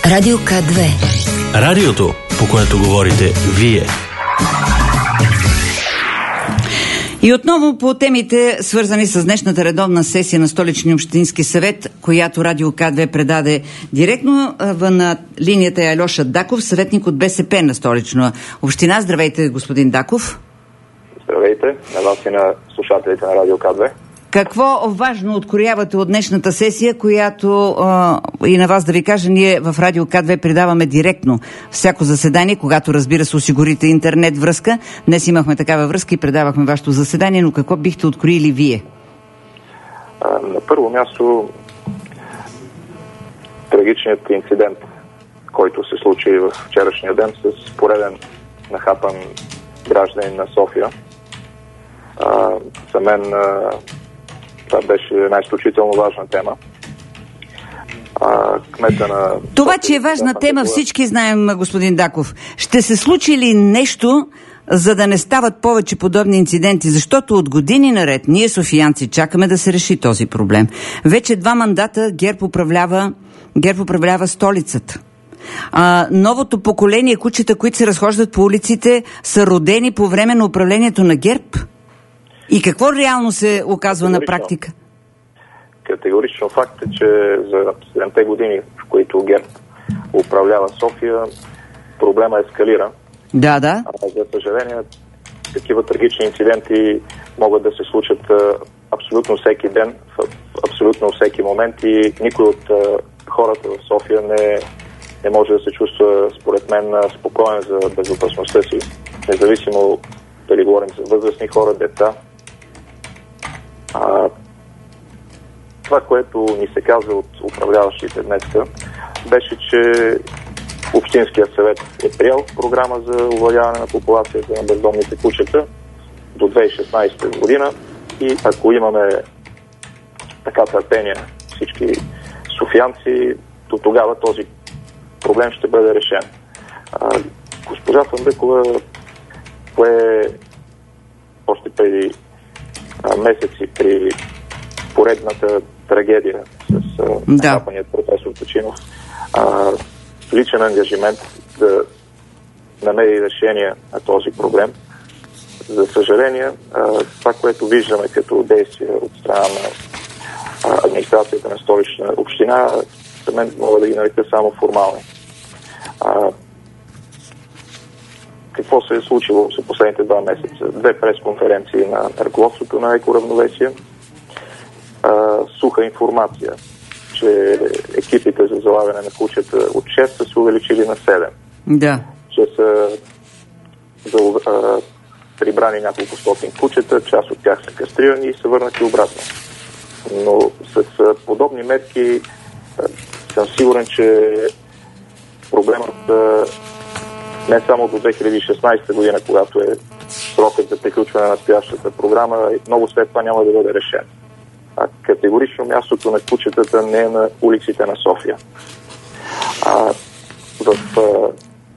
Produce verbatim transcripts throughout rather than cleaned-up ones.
Радио К две. Радиото, по което говорите вие. И отново по темите, свързани с днешната редовна сесия на Столичния общински съвет, която Радио К две предаде директно на линията е Алеша Даков, съветник от БСП на Столична община. Здравейте, господин Даков. Здравейте на вас и на слушателите на Радио К две. Какво важно откроявате от днешната сесия, която а, и на вас да ви кажа, ние в Радио К две предаваме директно всяко заседание, когато, разбира се, осигурите интернет връзка. Днес имахме такава връзка и предавахме вашето заседание, но какво бихте откроили вие? А, на първо място трагичният инцидент, който се случи в вчерашния ден с пореден нахапан гражданин на София. А, за мен а, това беше една изключително важна тема. А, кмета на... Това, че е важна тема, всички знаем, господин Даков. Ще се случи ли нещо, за да не стават повече подобни инциденти? Защото от години наред ние, софиянци, чакаме да се реши този проблем. Вече два мандата ГЕРБ управлява, ГЕРБ управлява столицата. А, новото поколение кучета, които се разхождат по улиците, са родени по време на управлението на ГЕРБ? И какво реално се оказва на практика? Категорично факт е, че за седемте години, в които ГЕРБ управлява София, проблема ескалира. Да, да. А, за съжаление, такива трагични инциденти могат да се случат а, абсолютно всеки ден, в абсолютно всеки момент и никой от а, хората в София не, не може да се чувства, според мен, спокоен за безопасността си. Независимо дали говорим за възрастни хора, деца. А, това, което ни се каза от управляващите днес, беше, че Общинският съвет е приел програма за овладяване на популацията на бездомните кучета до две хиляди и шестнадесета година и ако имаме така търпение всички софиянци, до тогава този проблем ще бъде решен. А, госпожа Фандъкова пое още преди а, месеци при поредната трагедия с нахапаният да. професор Точинов а, личен ангажимент да намери решение на този проблем. За съжаление, а, това, което виждаме като действие от страна на а, администрацията на Столична община, за мен мога да ги нарека само формални. А, какво се е случило за последните два месеца? Две пресконференции на ръководството на Екоравновесие, а, суха информация, че екипите за залавяне на кучета от шест са се увеличили на седем. Да. Че са за, а, прибрани няколко стотин кучета, част от тях са кастрирани и са върнати обратно. Но с а, подобни мерки а, съм сигурен, че проблемът а, не само до две хиляди и шестнадесета година, когато е срокът за приключване на настоящата програма, много след това няма да бъде решен. А категорично мястото на кучетата не е на улиците на София. А, в а,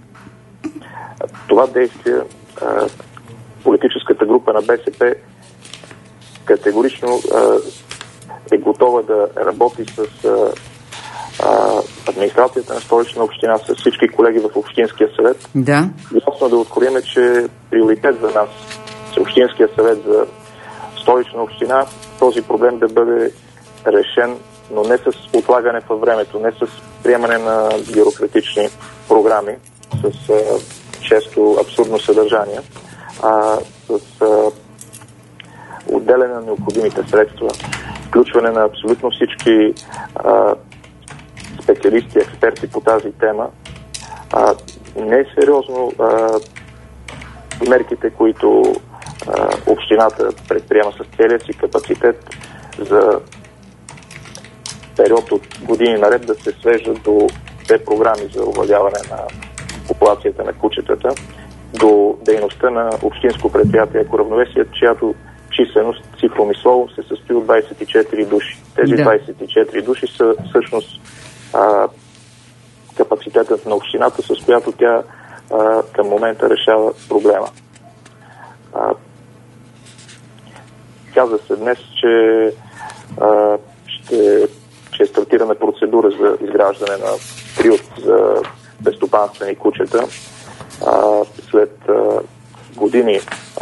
това действие а, политическата група на БСП категорично а, е готова да работи с а, а, администрацията на Столична община, с всички колеги в Общинския съвет. Да. Ясно да откроим, че приоритет за нас, с Общинския съвет за Столична община, този проблем да бъде решен, но не с отлагане във времето, не с приемане на бюрократични програми с а, често абсурдно съдържание, а с а, отделяне на необходимите средства, включване на абсолютно всички а, специалисти, експерти по тази тема. А, не е сериозно а, мерките, които а, общината предприема с целия си капацитет за период от години наред да се свеждат до две програми за овладяване на популацията на кучетата, до дейността на общинско предприятие Екоравновесие, чиято численост цифром и словом се състои от двадесет и четири души. Тези да. двадесет и четири души са всъщност а, капацитетът на общината, с която тя а, към момента решава проблема. А, каза се днес, че, а, ще, че е стартирана процедура процедура за изграждане на приют за безстопанствени кучета. А, след а, години а,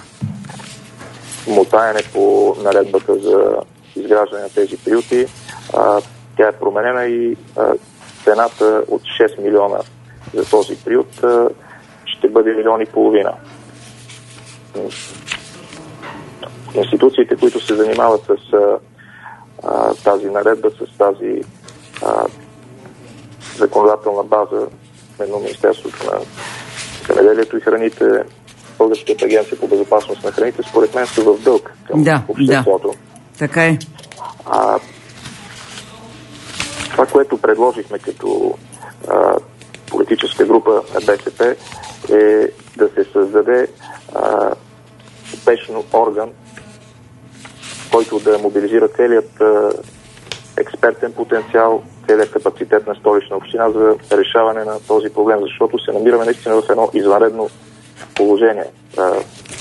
мотаене по наредбата за изграждане на тези приюти, а, тя е променена и а, цената от шест милиона за този приют а, ще бъде милион и половина. Институциите, които се занимават с а, тази наредба, с тази а, законодателна база, именно Министерството на земеделието и храните, Българската агенция по безопасност на храните, според мен са в дълг към да, обществото. Да. Така е. А, това, което предложихме като а, политическа група на БСП, е да се създаде а, спешно орган, който да мобилизира целият а, експертен потенциал, целият капацитет на Столична община за решаване на този проблем, защото се намираме наистина в едно извънредно положение. А,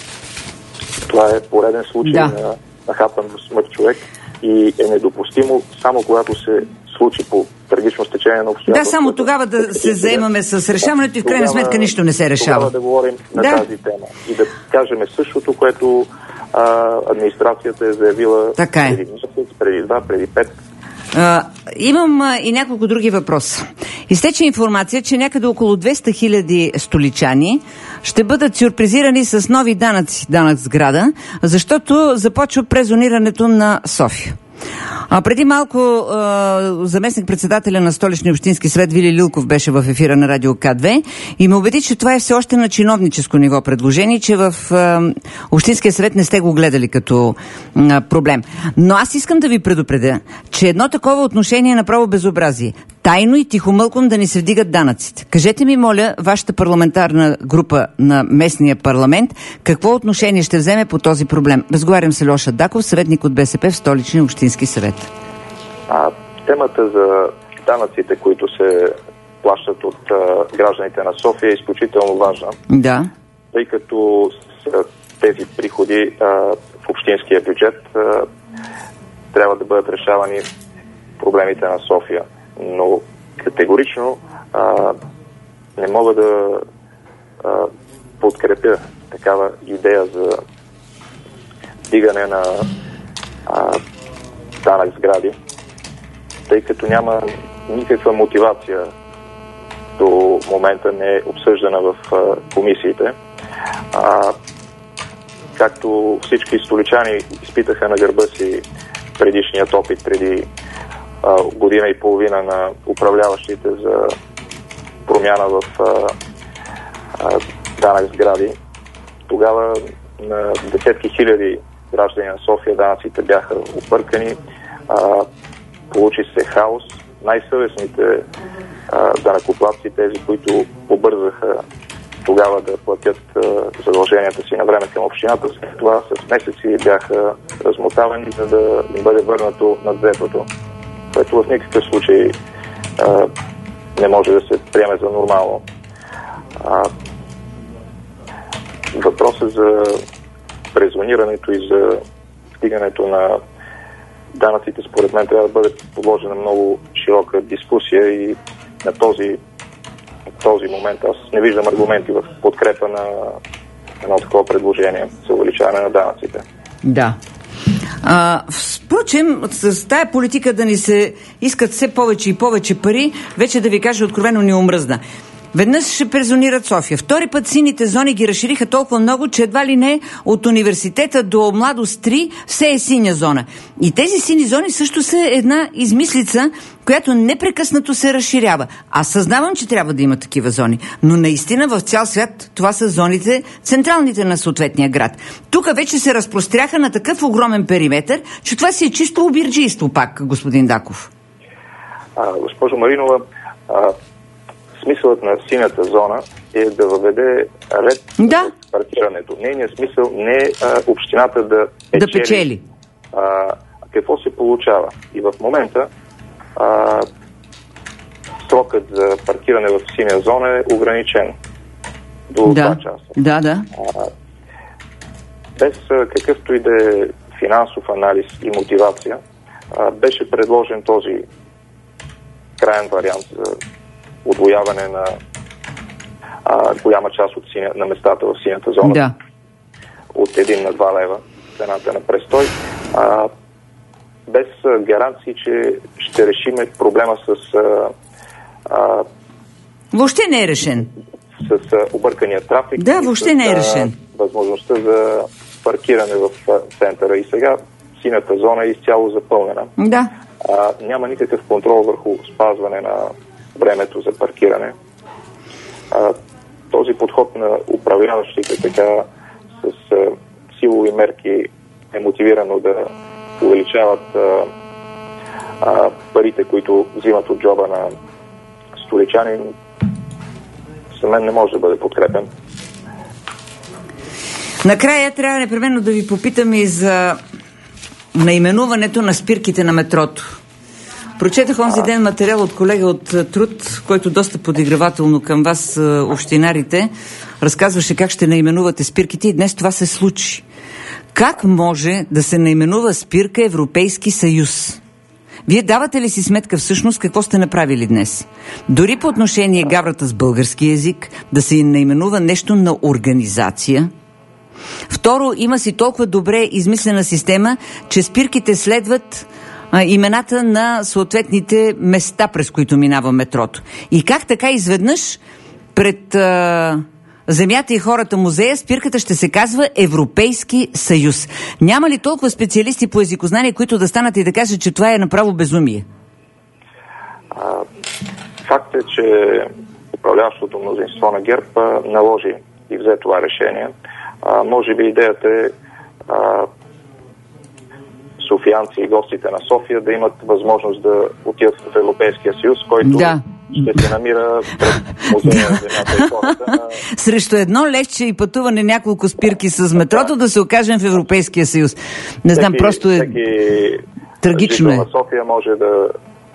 това е пореден случай да. на нахапан до смърт човек и е недопустимо само когато се случи по трагично стечение на обстоятелствата. Да, само тогава да се заемаме с решаването и в крайна сметка нищо не се решава. Тогава да говорим на да. тази тема и да кажем същото, което а, администрацията е заявила така е. преди месец, преди два, преди пет. Uh, имам uh, и няколко други въпроса. Изтече информация, че някъде около двеста хиляди столичани ще бъдат сюрпризирани с нови данъци, данък сграда, защото започва презонирането на София. А преди малко а, заместник-председателя на Столичния общински съвет Вили Лилков беше в ефира на Радио К две и ме убеди, че това е все още на чиновническо ниво предложение, че в а, Общинския съвет не сте го гледали като а, проблем. Но аз искам да ви предупредя, че едно такова отношение е направо безобразие. Тайно и тихомълком да ни се вдигат данъците. Кажете ми, моля, вашата парламентарна група на местния парламент, какво отношение ще вземе по този проблем? Разговарям с Леша Даков, съветник от БСП в Столичния общински съвет. А, темата за данъците, които се плащат от а, гражданите на София, е изключително важна. Да. Тъй като с тези приходи а, в общинския бюджет а, трябва да бъдат решавани проблемите на София. Но категорично а, не мога да а, подкрепя такава идея за дигане на а, данък сгради, тъй като няма никаква мотивация до момента, не е обсъждана в а, комисиите. А, както всички столичани изпитаха на гърба си предишният опит преди а, година и половина на управляващите за промяна в а, а, данък сгради, тогава на десетки хиляди граждани на София данъците бяха объркани, а, получи се хаос. Най-съвестните данъкоплатци, тези, които побързаха тогава да платят а, задълженията си на време към общината, след това с месеци бяха размотавани, за да им бъде върнато надвзетото, което в никакъв случай а, не може да се приеме за нормално. А, въпросът за презонирането и за стигането на данъците, според мен, трябва да бъде подложена много широка дискусия и на този, на този момент аз не виждам аргументи в подкрепа на едно такова предложение за увеличаване на данъците. Да. А, впрочем, с тая политика да ни се искат все повече и повече пари, вече да ви кажа откровено ни омръзна. Веднъж ще презонират София. Втори път сините зони ги разшириха толкова много, че едва ли не от университета до Младост три все е синя зона. И тези сини зони също са една измислица, която непрекъснато се разширява. Аз съзнавам, че трябва да има такива зони, но наистина в цял свят това са зоните, централните на съответния град. Тук вече се разпростряха на такъв огромен периметър, че това си е чисто обирджийство пак, господин Даков. А, госпожо Маринова, а, смисълът на синята зона е да въведе ред да. за паркирането. Нейният смисъл не е а, общината да печели. Да печели. А, какво се получава? И в момента а, срокът за паркиране в синя зона е ограничен до да. два часа. Да, да. А, без а, какъвто и да е финансов анализ и мотивация, а, беше предложен този крайен вариант за удвояване на а, голяма част от синя, на местата в синята зона. Да. От един на два лева цената на престой. А, без а, гаранции, че ще решиме проблема с а, а, въобще не е решен. С а, объркания трафик. Да, въобще с, не е решен. А, възможността за паркиране в а, центъра. И сега синята зона е изцяло запълнена. Да. А, няма никакъв контрол върху спазване на времето за паркиране. А, този подход на управляващите така с а, силови мерки е мотивирано да увеличават а, а, парите, които взимат от джоба на столичани. За мен не може да бъде подкрепен. Накрая трябва непременно да ви попитам и за наименуването на спирките на метрото. Прочетах онзи ден материал от колега от Труд, който доста подигравателно към вас, общинарите, разказваше как ще наименувате спирките и днес това се случи. Как може да се наименува спирка Европейски съюз? Вие давате ли си сметка всъщност какво сте направили днес? Дори по отношение гаврата с български език, да се наименува нещо на организация. Второ, има си толкова добре измислена система, че спирките следват а, имената на съответните места, през които минава метрото. И как така изведнъж пред а, земята и хората музея спирката ще се казва Европейски съюз? Няма ли толкова специалисти по езикознание, които да станат и да кажат, че това е направо безумие? А, факт е, че управляващото мнозинство на ГЕРБ наложи и взе това решение. А, може би идеята е а, софиянци и гостите на София да имат възможност да отидат в Европейския съюз, който да. ще се намира пред музея на земята и хората. На... Срещу едно левче и пътуване няколко спирки с метрото да се окажем в Европейския съюз. Не знам, всеки, просто е трагично е. На София може да,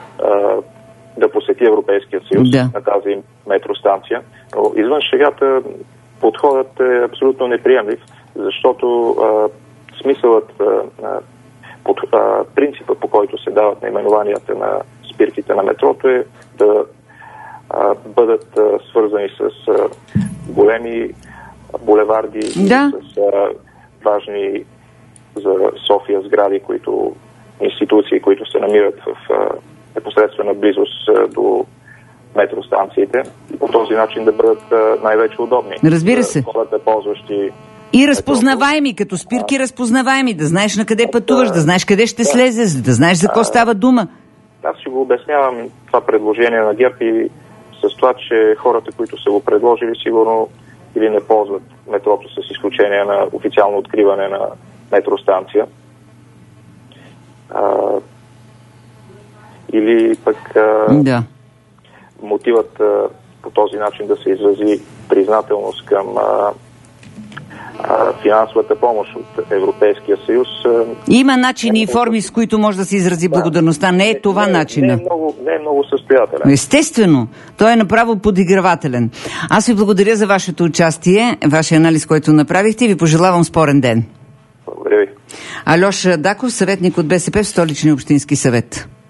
да посети Европейския съюз да. на тази метростанция. Но извън шегата подходът е абсолютно неприемлив, защото а, смисълът, а, под, а, принципът, по който се дават наименованията на спирките на метрото е да а, бъдат а, свързани с а, големи булеварди, да. с а, важни за София сгради, които институции, които се намират в а, непосредствена близост а, до метростанциите и по този начин да бъдат а, най-вече удобни. Разбира се. Хората, ползващи и разпознаваеми, като спирки разпознаваеми, да знаеш на къде пътуваш, да знаеш къде ще да. слезеш, да знаеш за какво става дума. Аз си го обяснявам това предложение на ГЕРБ и с това, че хората, които са го предложили, сигурно или не ползват метрото с изключение на официално откриване на метростанция. А, или пък а, да. мотивът а, по този начин да се изрази признателност към а, а, финансовата помощ от Европейския съюз. А, Има начини и форми, с които може да се изрази да. благодарността. Не е това не, начина. Не е, много, не е много състоятелен. Естествено. Той е направо подигравателен. Аз ви благодаря за вашето участие, вашия анализ, който направихте и ви пожелавам спорен ден. Благодаря ви. Алеша Даков, съветник от БСП в Столичния общински съвет.